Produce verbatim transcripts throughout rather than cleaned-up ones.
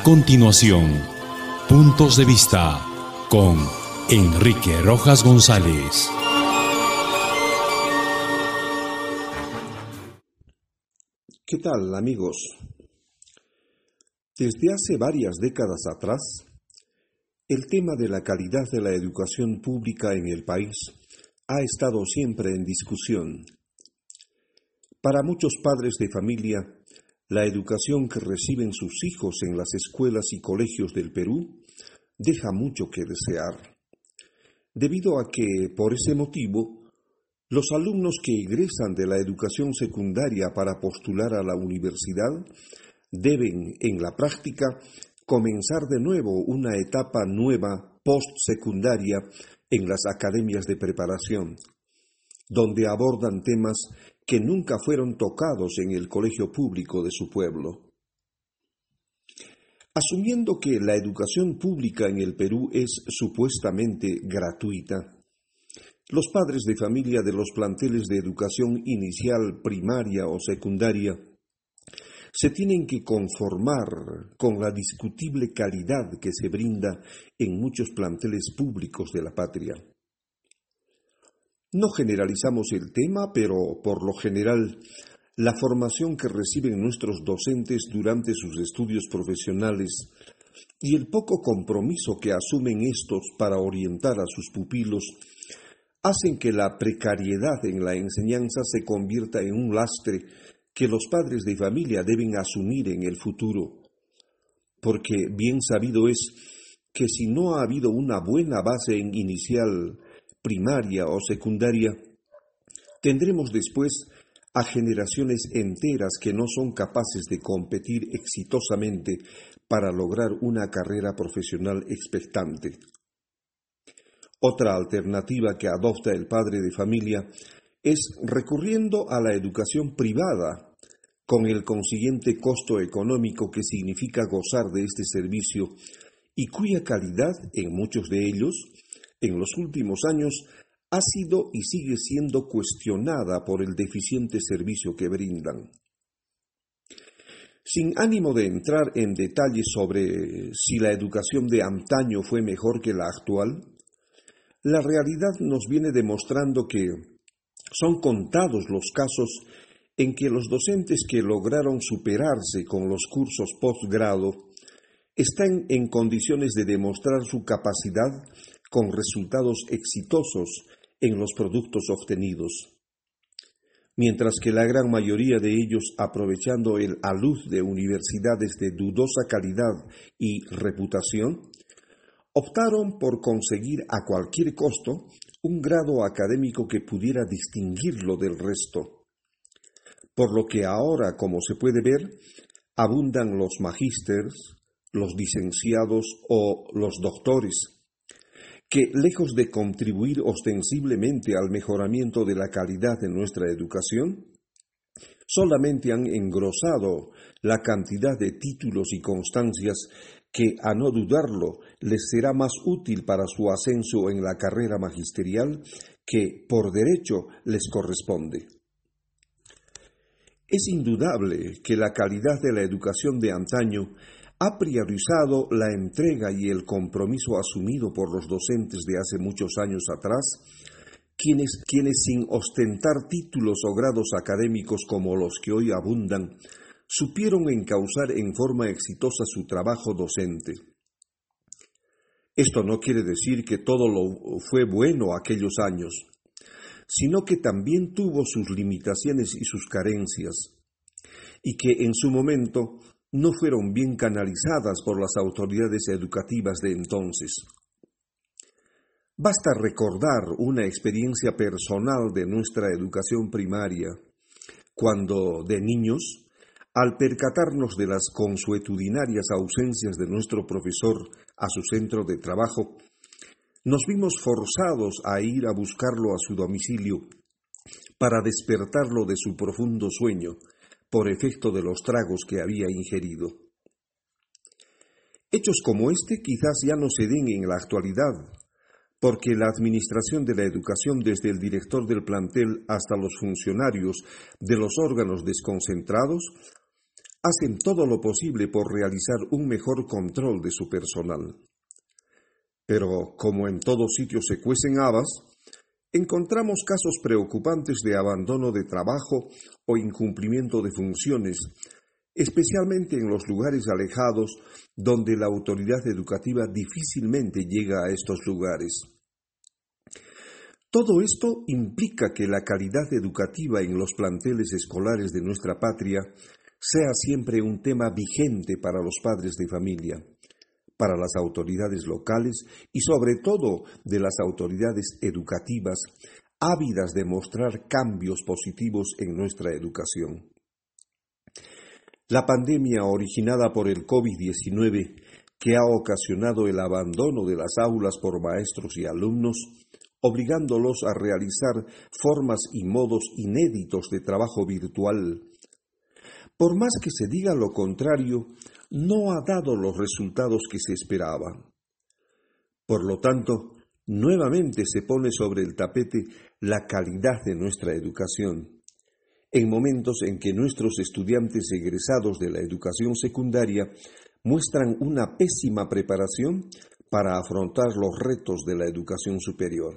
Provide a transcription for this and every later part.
continuación, Puntos de Vista con Enrique Rojas González. ¿Qué tal, amigos? Desde hace varias décadas atrás, el tema de la calidad de la educación pública en el país ha estado siempre en discusión. Para muchos padres de familia, la educación que reciben sus hijos en las escuelas y colegios del Perú deja mucho que desear, debido a que, por ese motivo, los alumnos que egresan de la educación secundaria para postular a la universidad deben, en la práctica, comenzar de nuevo una etapa nueva postsecundaria en las academias de preparación, donde abordan temas que nunca fueron tocados en el colegio público de su pueblo. Asumiendo que la educación pública en el Perú es supuestamente gratuita, los padres de familia de los planteles de educación inicial, primaria o secundaria se tienen que conformar con la discutible calidad que se brinda en muchos planteles públicos de la patria. No generalizamos el tema, pero por lo general, la formación que reciben nuestros docentes durante sus estudios profesionales y el poco compromiso que asumen estos para orientar a sus pupilos hacen que la precariedad en la enseñanza se convierta en un lastre que los padres de familia deben asumir en el futuro, porque bien sabido es que si no ha habido una buena base en inicial, primaria o secundaria, tendremos después a generaciones enteras que no son capaces de competir exitosamente para lograr una carrera profesional expectante. Otra alternativa que adopta el padre de familia es recurriendo a la educación privada, con el consiguiente costo económico que significa gozar de este servicio y cuya calidad, en muchos de ellos, en los últimos años, ha sido y sigue siendo cuestionada por el deficiente servicio que brindan. Sin ánimo de entrar en detalles sobre si la educación de antaño fue mejor que la actual, la realidad nos viene demostrando que son contados los casos en que los docentes que lograron superarse con los cursos postgrado están en condiciones de demostrar su capacidad con resultados exitosos en los productos obtenidos, mientras que la gran mayoría de ellos, aprovechando el alud de universidades de dudosa calidad y reputación, optaron por conseguir a cualquier costo un grado académico que pudiera distinguirlo del resto, por lo que ahora, como se puede ver, abundan los magísters, los licenciados o los doctores, que, lejos de contribuir ostensiblemente al mejoramiento de la calidad de nuestra educación, solamente han engrosado la cantidad de títulos y constancias que, a no dudarlo, les será más útil para su ascenso en la carrera magisterial que, por derecho, les corresponde. Es indudable que la calidad de la educación de antaño ha priorizado la entrega y el compromiso asumido por los docentes de hace muchos años atrás, quienes, quienes sin ostentar títulos o grados académicos como los que hoy abundan, supieron encauzar en forma exitosa su trabajo docente. Esto no quiere decir que todo lo fue bueno aquellos años, sino que también tuvo sus limitaciones y sus carencias, y que en su momento no fueron bien canalizadas por las autoridades educativas de entonces. Basta recordar una experiencia personal de nuestra educación primaria, cuando, de niños, al percatarnos de las consuetudinarias ausencias de nuestro profesor a su centro de trabajo, nos vimos forzados a ir a buscarlo a su domicilio para despertarlo de su profundo sueño por efecto de los tragos que había ingerido. Hechos como este quizás ya no se den en la actualidad, porque la administración de la educación, desde el director del plantel hasta los funcionarios de los órganos desconcentrados, hacen todo lo posible por realizar un mejor control de su personal. Pero, como en todo sitio se cuecen habas, encontramos casos preocupantes de abandono de trabajo o incumplimiento de funciones, especialmente en los lugares alejados donde la autoridad educativa difícilmente llega a estos lugares. Todo esto implica que la calidad educativa en los planteles escolares de nuestra patria sea siempre un tema vigente para los padres de familia, para las autoridades locales y sobre todo de las autoridades educativas, ávidas de mostrar cambios positivos en nuestra educación. La pandemia originada por el COVID diecinueve, que ha ocasionado el abandono de las aulas por maestros y alumnos, obligándolos a realizar formas y modos inéditos de trabajo virtual. Por más que se diga lo contrario, no ha dado los resultados que se esperaban. Por lo tanto, nuevamente se pone sobre el tapete la calidad de nuestra educación, en momentos en que nuestros estudiantes egresados de la educación secundaria muestran una pésima preparación para afrontar los retos de la educación superior.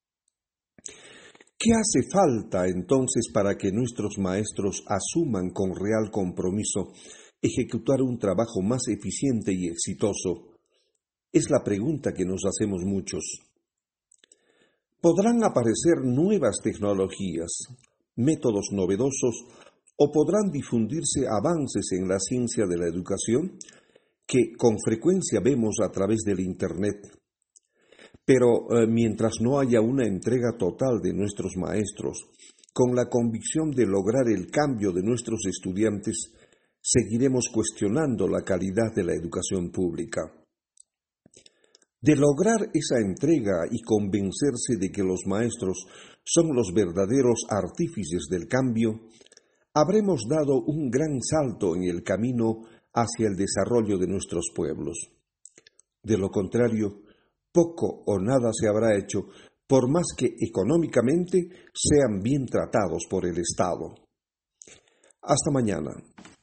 ¿Qué hace falta entonces para que nuestros maestros asuman con real compromiso ejecutar un trabajo más eficiente y exitoso? Es la pregunta que nos hacemos muchos. Podrán aparecer nuevas tecnologías, métodos novedosos, o podrán difundirse avances en la ciencia de la educación que con frecuencia vemos a través del Internet. Pero eh, mientras no haya una entrega total de nuestros maestros, con la convicción de lograr el cambio de nuestros estudiantes, seguiremos cuestionando la calidad de la educación pública. De lograr esa entrega y convencerse de que los maestros son los verdaderos artífices del cambio, habremos dado un gran salto en el camino hacia el desarrollo de nuestros pueblos. De lo contrario, poco o nada se habrá hecho, por más que económicamente sean bien tratados por el Estado. Hasta mañana.